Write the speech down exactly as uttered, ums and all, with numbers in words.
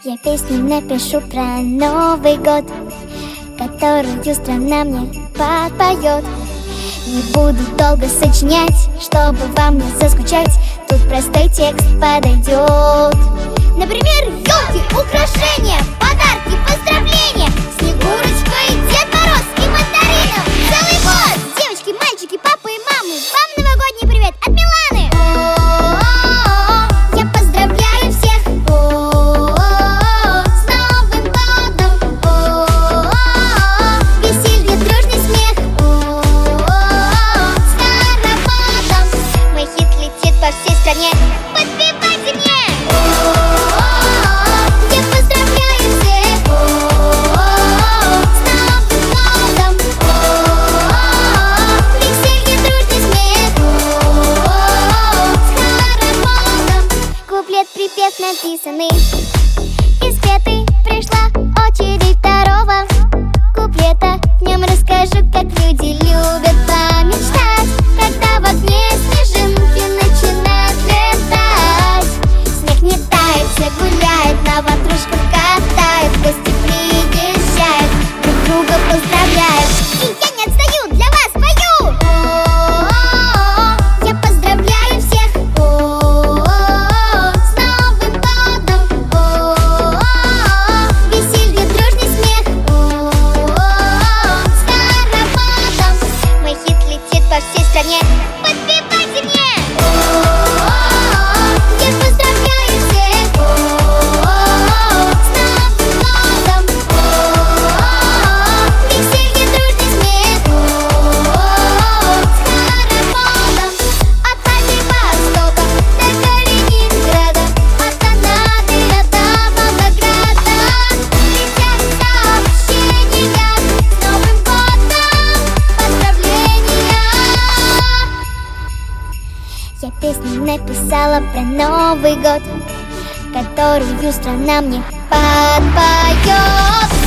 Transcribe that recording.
Я песню напишу про Новый год, которую страна мне подпоет. Не буду долго сочинять, чтобы вам не заскучать. Тут простой текст подойдет. Например, елки, украшения, подарки, поздравления, Снегурочка и Дед Мороз и мандаринов. Целый год! Девочки, мальчики, папы и мамы, вам новогодний привет от Миланы! Я поздравляю всех с Новым годом! Веселье, дружный смех, с хороводом! Мой хит летит по всей стране, подпевайте мне! Припев написанный и спетый. Пришла очередь второго куплета. В нем расскажу, как люди любят помечтать, когда в окне снежинки начинают летать. Снег не тает, все гуляют, на ватрушках катают, гости приезжают, друг друга поздравляют. И я не отстаю, для вас пою! Я поздравляю всех по всей стране, подпевайте мне! Я поздравляю всех с Новым годом! Веселье, дружный смех, с хороводом! От Владивостока до Калининграда, от Канады до Волгограда летят сообщения с Новым годом! Поздравления! Я песню написала про Новый год, которую страна мне подпоет.